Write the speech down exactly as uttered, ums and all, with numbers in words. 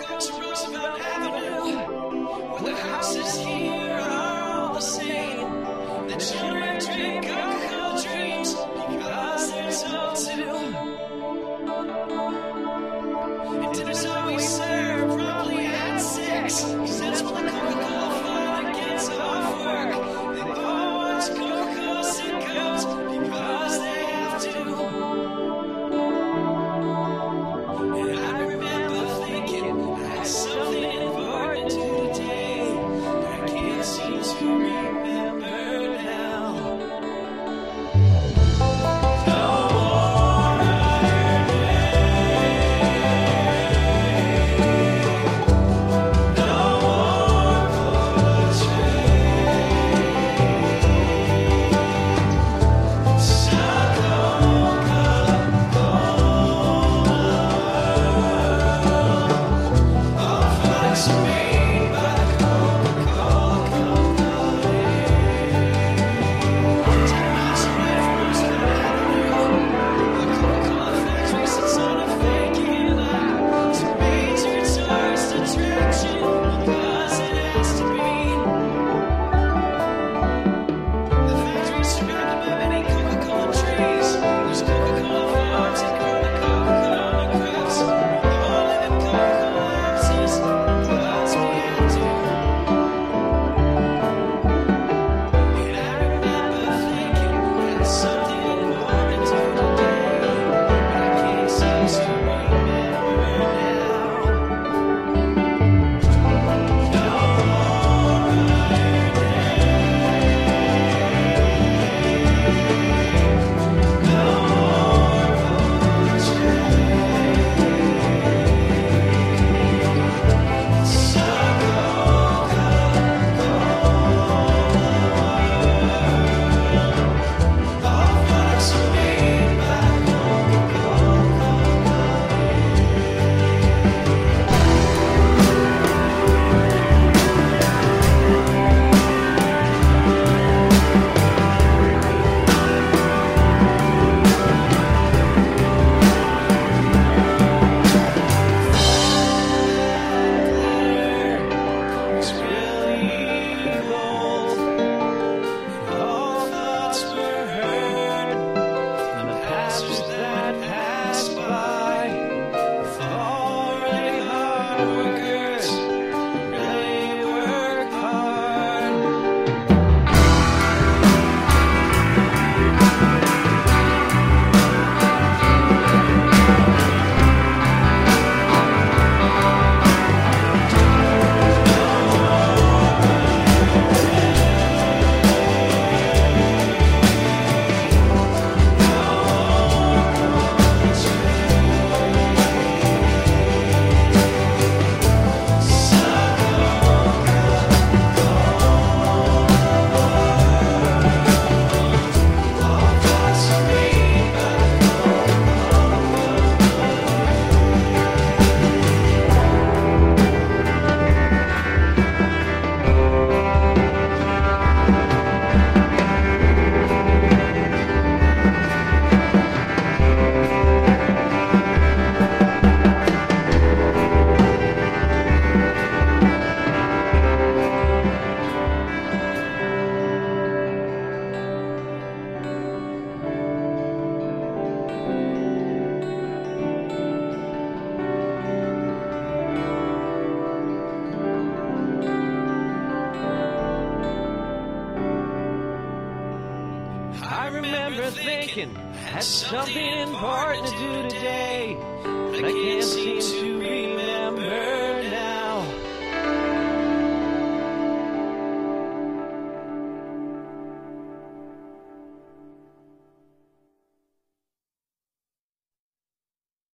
to Roosevelt Avenue, where the houses here are all the same. The children drink Coca-Cola dreams because they're told to. And dinner's always served probably at six, cause that's when the Coca-Cola father gets off work. They all watch Coca-Cola sitcoms because they have to. And I remember thinking I had something important to do today, but I can't seem to remember now. No more Iron Man. No more poetry. Suck made by the Coca-Cola Company. Ten miles away from Roosevelt Avenue, the Coca-Cola factory sits on a vacant lot. It's a major tourist attraction because it has to be. The factory is surrounded by many Coca-Cola trees. There's Coca-Cola farms that grow the Coca-Cola crops. We all live in Coca-Cola houses because we have to. And I remember thinking I had something important to do today, but I can't seem to remember now. No more Iron Man. No more poetry. Suck all facts are made by Coca-Cola It's really cold. All thoughts were heard from the passers that passed by. All really hard workers really work hard. I remember thinking I had something important to do today, but I can't seem to remember